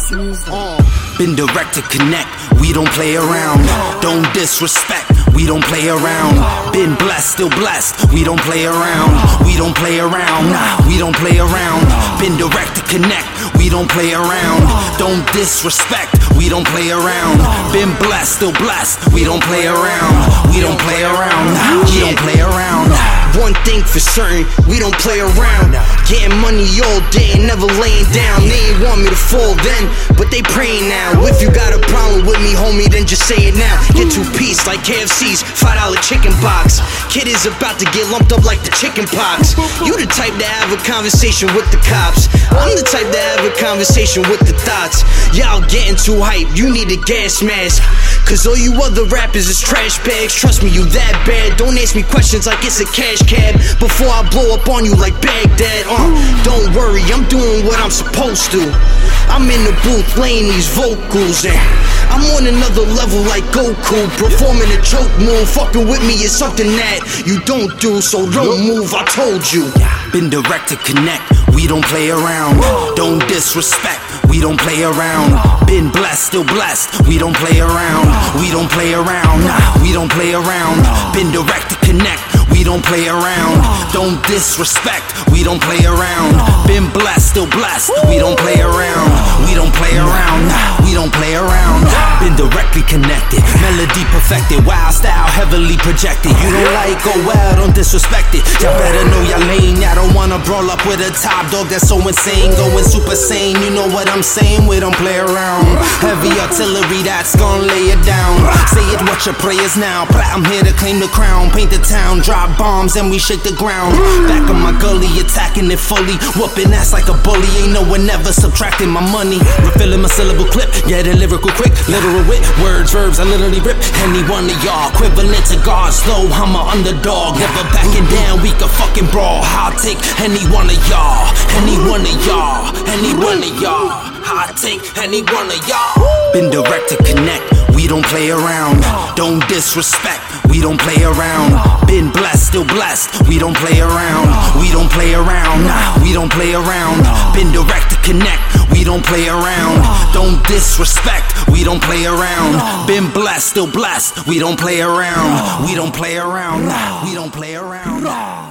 House music. Been direct to connect, we don't play around. Don't disrespect, we don't play around. Been blessed, still blessed, we don't play around. We don't play around, nah, we don't play around. Been direct to connect, we don't play around. Don't disrespect, we don't play around. Been blessed, still blessed, we don't play around. We don't play around, nah, we don't play around. One thing for certain, we don't play around. Getting money all day and never laying down. They ain't want me to fall then, but they praying now. If you got a problem with me, homie, then just say it now. Get 2 piece like KFC's $5 chicken box. Kid is about to get lumped up like the chicken pox. You the type to have a conversation with the cops. I'm the type to have a conversation with the thoughts. Y'all getting too hype, you need a gas mask. Cause all you other rappers is trash bags. Trust me, you that bad. Don't ask me questions like it's a cash cab before I blow up on you like Baghdad. Don't worry, I'm doing what I'm supposed to. I'm in the booth laying these vocals and I'm on another level like Goku, performing a choke move. Fucking with me is something that you don't do, so don't move, I told you. Been direct to connect, we don't play around. Don't disrespect, we don't play around. Been blessed, still blessed, we don't play around. We don't play around, nah, we don't play around. Been direct to connect, we don't play around. Don't disrespect, we don't play around. Been blessed, still blessed, we don't play around. We don't play around, nah, we don't play around. Been directly connected, melody perfected, wild style heavily projected. You don't like, oh well, don't disrespect it. Y'all better know your lane, y'all don't wanna brawl up with a top dog that's so insane, going super sane. You know what I'm saying, we don't play around. Heavy artillery that's gonna lay it down. Say it, what your prayers now. I'm here to claim the crown, paint the town, drop bombs and we shake the ground. Back of my gully, attacking it fully, whooping ass like a bully. Ain't no one ever subtracting my money. Refilling my syllable clip, yeah, the lyrical quick, literal wit, words, verbs, I literally rip. Any one of y'all, equivalent to God, slow, I'm a underdog, never backing down, we can fucking brawl. I'll take any one of y'all, any one of y'all, any one of y'all. I'll take any one of y'all. Been direct to connect, we don't play around. Don't disrespect, we don't play around. Been blessed, still blessed, we don't play around. We don't play around, nah, we don't play around. Been direct to connect, we don't play around. Don't disrespect, we don't play around. Been blessed, still blessed, we don't play around. We don't play around, nah, we don't play around.